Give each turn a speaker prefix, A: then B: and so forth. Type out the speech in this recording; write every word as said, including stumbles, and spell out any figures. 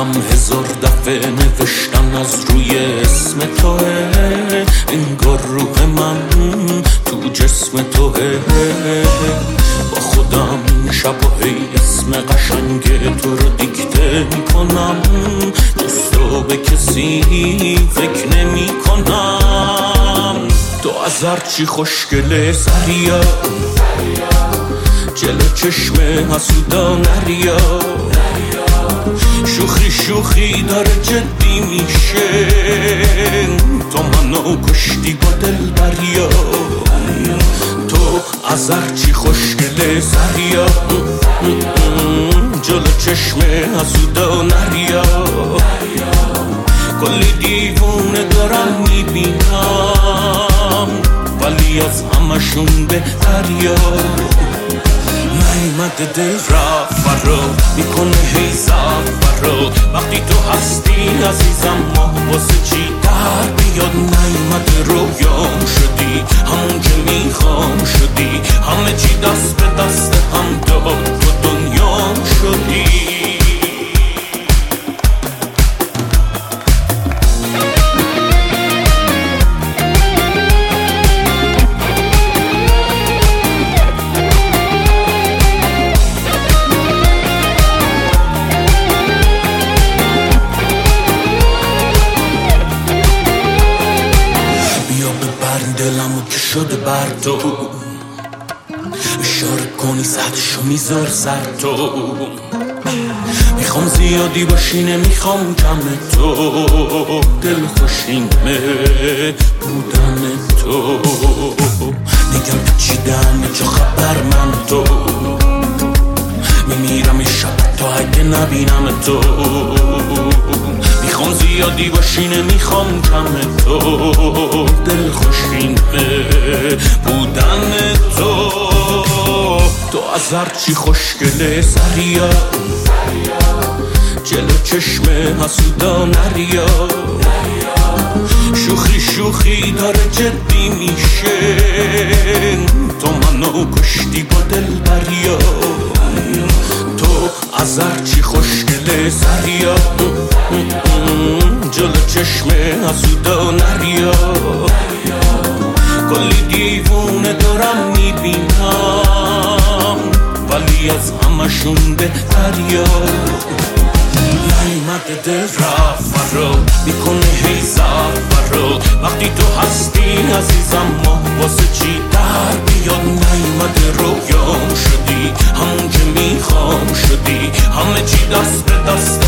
A: دلم هزار دفعه نوشتن از روی اسم توه، انگار روح من تو جسم توه. با خودم شب و هی اسم قشنگ تو رو دیکته میکنم، جز تو به کسی فکر نمی کنم. تو از هرچی خوشگله سریا، جلو چشم حسودا نریا، شوخی شوخی داره جدی میشه، تو منو کشتی با دل بریا. تو از هرچی خوشگله سریا، جلو چشم حسودا نریا، کلی دیوونه دارم میبینم، ولی از همشون بهتریا. نیمد دل رفت فرا میکنه هی فرا، وقتی تو هستی عزیزم ما واسه چی در بیاد. نیمد رویام شدی، همون که میخوام شدی، همه چی دست به دست هم داد، تو دنیام شدی. دلمو که شده بر تو، اشاره کنی سطحشو میذار سر تو. میخوام زیادی باشی نمیخوام کم تو، دل خوشینمه بودن تو. نگم پیچیدم چه خبر من تو، میمیرم این شب تا اگه نبینم تو. میخوام زیادی باشی نمیخوام کم تو، دل خوشینه بودن تو. تو از هرچی خوشگله سریا، جلو چشم حسودا نریا، شوخی شوخی داره جدی میشه، تو منو کشتی با دل بریا. تو از هرچی خوشگله سریا، جلو چشم حسودا نریا، کلی دیوونه دارم میبینم، ولی از همشون بهتریا. نیمد دل رفت فرا میکنه هی فرا، وقتی تو هستی عزیزم ما واسه چی در بیاد. نیمد رویام شدی، همون که میخوام شدی، همه چی دست به دست